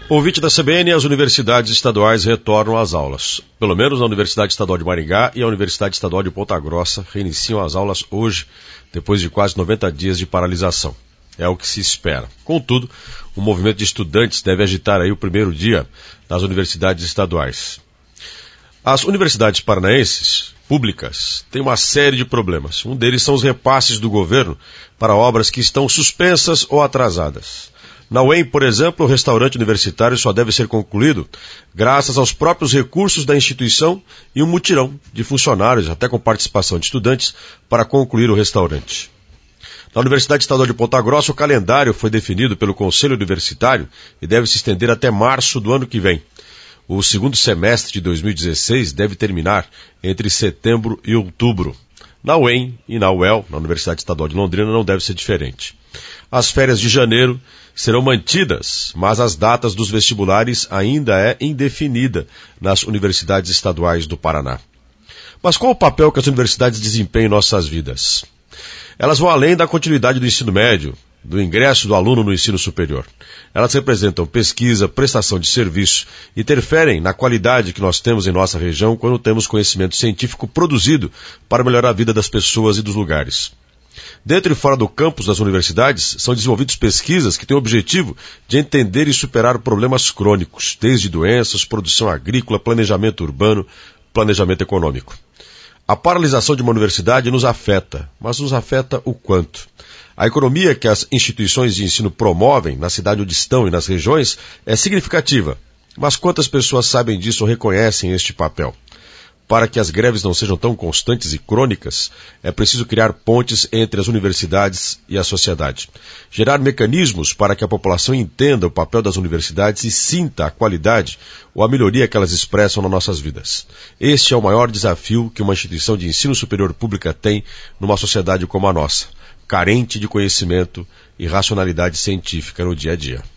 Ouvinte da CBN, as universidades estaduais retornam às aulas. Pelo menos a Universidade Estadual de Maringá e a Universidade Estadual de Ponta Grossa reiniciam as aulas hoje, depois de quase 90 dias de paralisação. É o que se espera. Contudo, o movimento de estudantes deve agitar aí o primeiro dia das universidades estaduais. As universidades paranaenses, públicas, têm uma série de problemas. Um deles são os repasses do governo para obras que estão suspensas ou atrasadas. Na UEM, por exemplo, o restaurante universitário só deve ser concluído graças aos próprios recursos da instituição e um mutirão de funcionários, até com participação de estudantes, para concluir o restaurante. Na Universidade Estadual de Ponta Grossa, o calendário foi definido pelo Conselho Universitário e deve se estender até março do ano que vem. O segundo semestre de 2016 deve terminar entre setembro e outubro. Na UEM e na UEL, na Universidade Estadual de Londrina, não deve ser diferente. As férias de janeiro serão mantidas, mas as datas dos vestibulares ainda é indefinida nas universidades estaduais do Paraná. Mas qual o papel que as universidades desempenham em nossas vidas? Elas vão além da continuidade do ensino médio, do ingresso do aluno no ensino superior. Elas representam pesquisa, prestação de serviço, interferem na qualidade que nós temos em nossa região quando temos conhecimento científico produzido para melhorar a vida das pessoas e dos lugares. Dentro e fora do campus das universidades, são desenvolvidas pesquisas que têm o objetivo de entender e superar problemas crônicos, desde doenças, produção agrícola, planejamento urbano, planejamento econômico. A paralisação de uma universidade nos afeta, mas nos afeta o quanto? A economia que as instituições de ensino promovem na cidade onde estão e nas regiões é significativa, mas quantas pessoas sabem disso ou reconhecem este papel? Para que as greves não sejam tão constantes e crônicas, é preciso criar pontes entre as universidades e a sociedade. Gerar mecanismos para que a população entenda o papel das universidades e sinta a qualidade ou a melhoria que elas expressam nas nossas vidas. Este é o maior desafio que uma instituição de ensino superior pública tem numa sociedade como a nossa, carente de conhecimento e racionalidade científica no dia a dia.